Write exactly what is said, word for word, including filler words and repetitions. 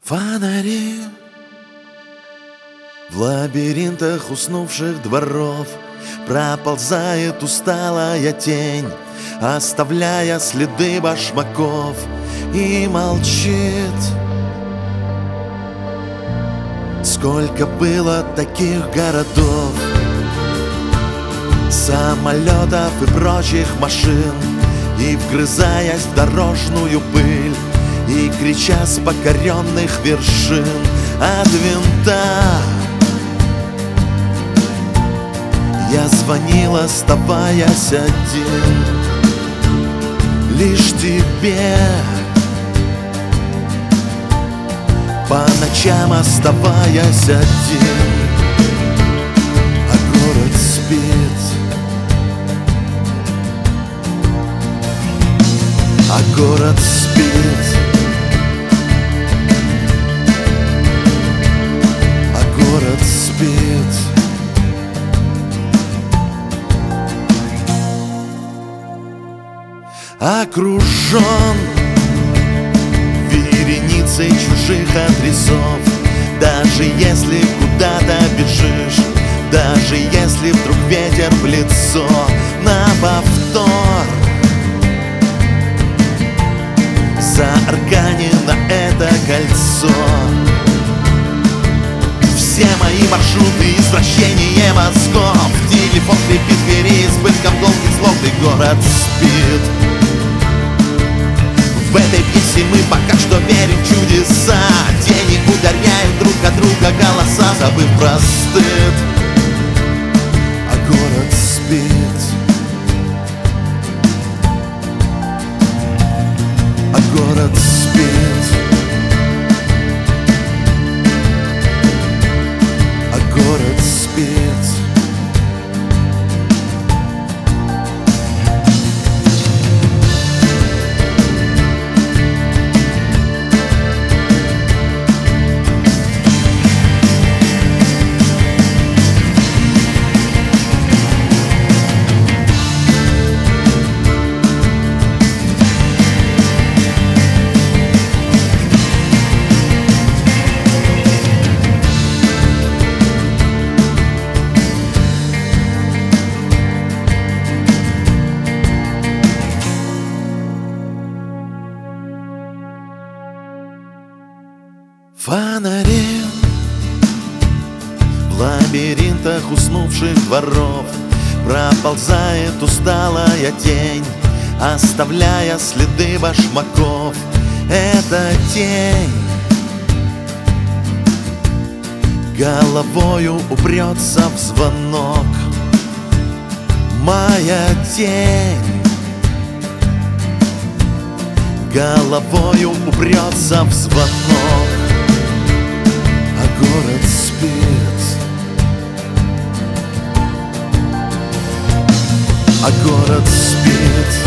Фонари в лабиринтах уснувших дворов проползает усталая тень, оставляя следы башмаков, и молчит. Сколько было таких городов, самолетов и прочих машин, и, вгрызаясь в дорожную пыль, и крича с покоренных вершин от винта, я звонил, оставаясь один, лишь тебе. По ночам оставаясь один, а город спит, а город спит, а город спит. Окружен вереницей чужих адресов, даже если куда-то бежишь, даже если вдруг ветер в лицо, на повтор зааркани на это кольцо. Все мои маршруты — извращение мозгов, телефон крепит переизбытком долгих слов, и город спит. В этой песне мы пока что верим в чудеса, тени ударяют друг от друга голоса, забыв про стыд, а город спит, а город спит, а город спит. Фонари в лабиринтах уснувших дворов проползает усталая тень, оставляя следы башмаков. Эта тень головою упрется в звонок. Моя тень головою упрется в звонок, а город спит, а город спит.